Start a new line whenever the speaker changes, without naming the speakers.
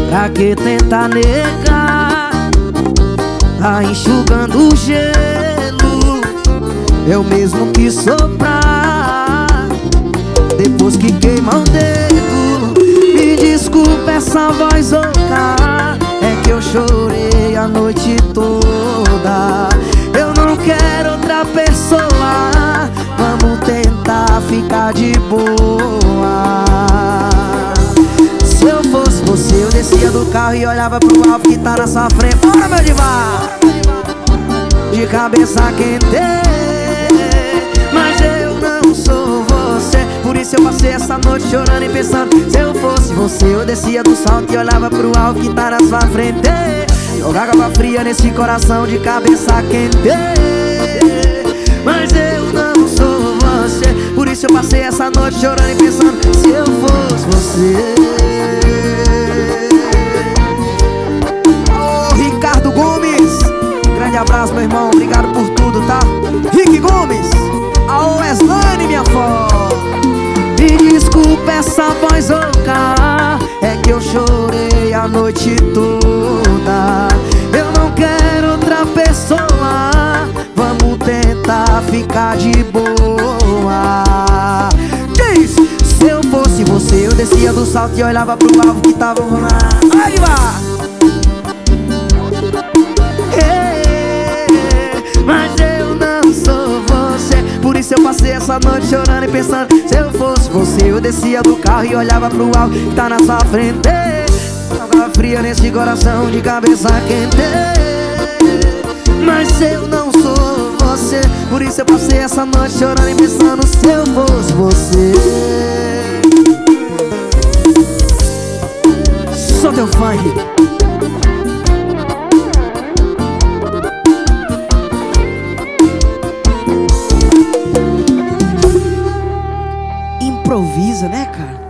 Pra que tentar negar? Tá enxugando o gelo, eu mesmo que soprar. Depois que queima o dedo, me desculpa essa voz rouca, é que eu chorei a noite toda. Eu não quero outra pessoa, vamos tentar ficar de boa. Se eu fosse você, eu descia do carro e olhava pro alvo que tá na sua frente. Bora, meu diva! De cabeça quente, mas eu não sou você. Por isso eu passei essa noite chorando e pensando. Se eu fosse você, eu descia do salto e olhava pro alvo que tá na sua frente. Jogar água fria nesse coração de cabeça quente, mas eu não sou você. Por isso eu passei essa noite chorando e pensando. Se eu fosse você. Ô, Ricardo Gomes, grande abraço, meu irmão, obrigado por tudo, tá? Rick Gomes, a Weslane, minha avó. Me desculpa essa voz rouca, é que eu chorei a noite toda. Eu não quero outra pessoa, vamos tentar ficar de boa. Diz! Se eu fosse você, eu descia do salto e olhava pro alvo que tava rolando. Aí vai! Mas eu não sou você. Por isso eu passei essa noite chorando e pensando. Se eu fosse você, eu descia do carro e olhava pro alto que tá na sua frente. Água fria nesse coração de cabeça quente, mas eu não sou você. Por isso eu passei essa noite chorando e pensando. Se eu fosse você. Só teu funk. Improvisa, né, cara?